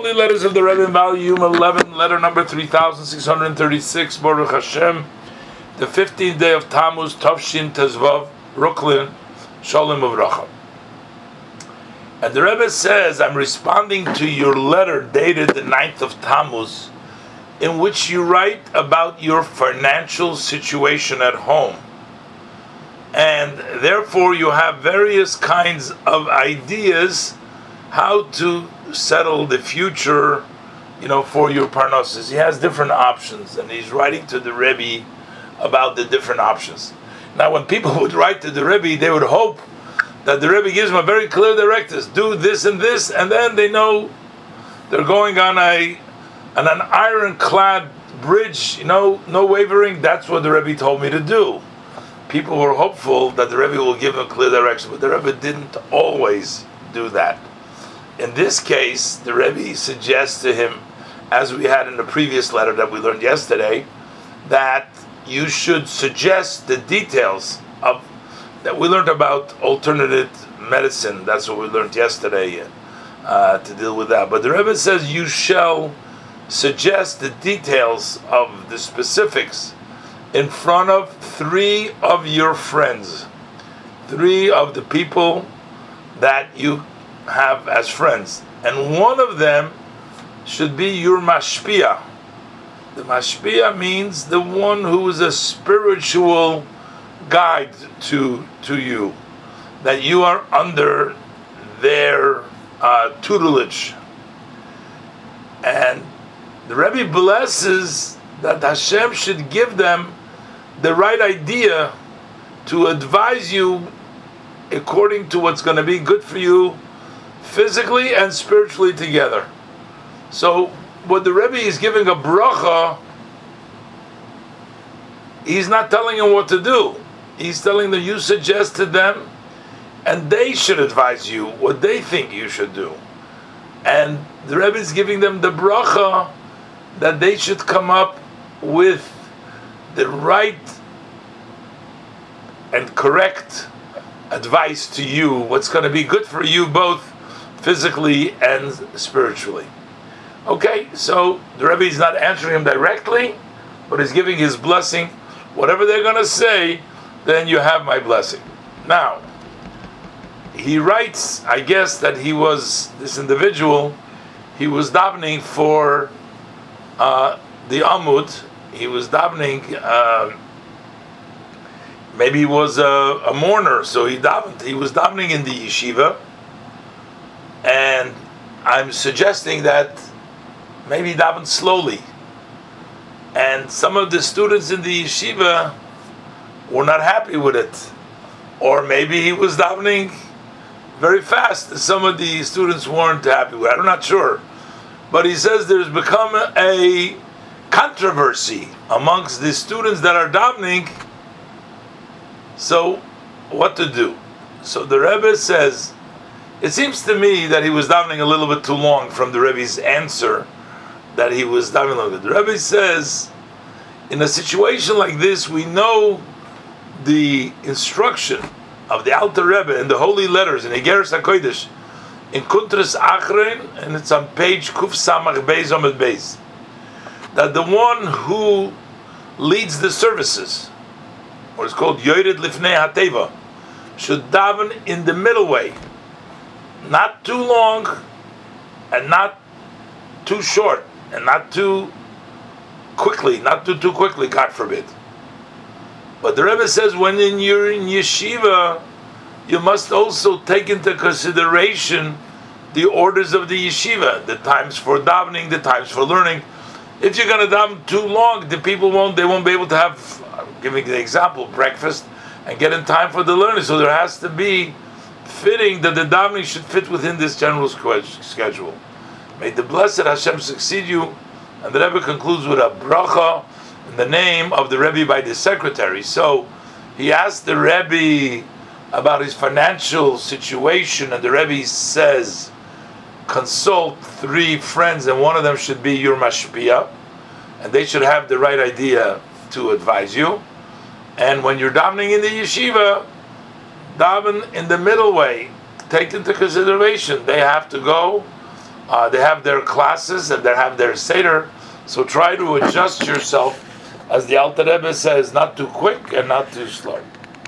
Holy Letters of the Rebbe, volume 11, letter number 3636, Baruch Hashem, the 15th day of Tammuz, Tavshin Tezvav, Brooklyn, Shalom Uvracha. And the Rebbe says, I'm responding to your letter dated the 9th of Tammuz, in which you write about your financial situation at home. And therefore you have various kinds of ideas how to settle the future, for your parnassus. He has different options, and he's writing to the Rebbe about the different options. Now, when people would write to the Rebbe, they would hope that the Rebbe gives them a very clear directives: do this and this, and then they know they're going on an ironclad bridge. No wavering. That's what the Rebbe told me to do. People were hopeful that the Rebbe will give them clear direction, but the Rebbe didn't always do that. In this case, the Rebbe suggests to him, as we had in the previous letter that we learned yesterday, that you should suggest the details of that we learned about alternative medicine. That's what we learned yesterday to deal with that. But the Rebbe says you shall suggest the details of the specifics in front of 3 of your friends, 3 of the people that you have as friends, and one of them should be your mashpia. The mashpia means the one who is a spiritual guide to you, that you are under their tutelage. And the Rebbe blesses that Hashem should give them the right idea to advise you according to what's going to be good for you physically and spiritually together. So what the Rebbe is giving a bracha, he's not telling him what to do. He's telling them you suggest to them, and they should advise you what they think you should do. And the Rebbe is giving them the bracha that they should come up with the right and correct advice to you, what's going to be good for you both physically and spiritually. Okay, so the Rebbe is not answering him directly, but he's giving his blessing. Whatever they're going to say, then you have my blessing. Now, he writes, I guess, that this individual, he was davening for the Amud. He was davening, maybe he was a mourner, so he davened. He was davening in the yeshiva, and I'm suggesting that maybe he davened slowly. And some of the students in the yeshiva were not happy with it. Or maybe he was davening very fast, and some of the students weren't happy with it. I'm not sure. But he says there's become a controversy amongst the students that are davening. So, what to do? So the Rebbe says, it seems to me that he was davening a little bit too long from the Rebbe's answer that he was davening longer. The Rebbe says, in a situation like this, we know the instruction of the Alter Rebbe in the Holy Letters in Igeres HaKodesh in Kuntras Achrein, and it's on page Kuf Samach Beis Omid Beis, that the one who leads the services, what is called Yored Lifnei HaTeva, should daven in the middle way, not too long and not too short, and not too quickly, not too quickly, God forbid. But the Rebbe says when you're in yeshiva, you must also take into consideration the orders of the yeshiva, the times for davening, the times for learning. If you're going to daven too long, the people won't be able to have, I'm giving the example, breakfast and get in time for the learning. So there has to be fitting that the davening should fit within this general schedule. May the blessed Hashem succeed you. And the Rebbe concludes with a bracha in the name of the Rebbe by the secretary. So he asked the Rebbe about his financial situation, and the Rebbe says, consult 3 friends, and one of them should be your mashpia, and they should have the right idea to advise you. And when you're davening in the yeshiva, daven in the middle way. Take into consideration they have to go They have their classes and they have their seder. So try to adjust yourself, as the Alter Rebbe says, not too quick and not too slow.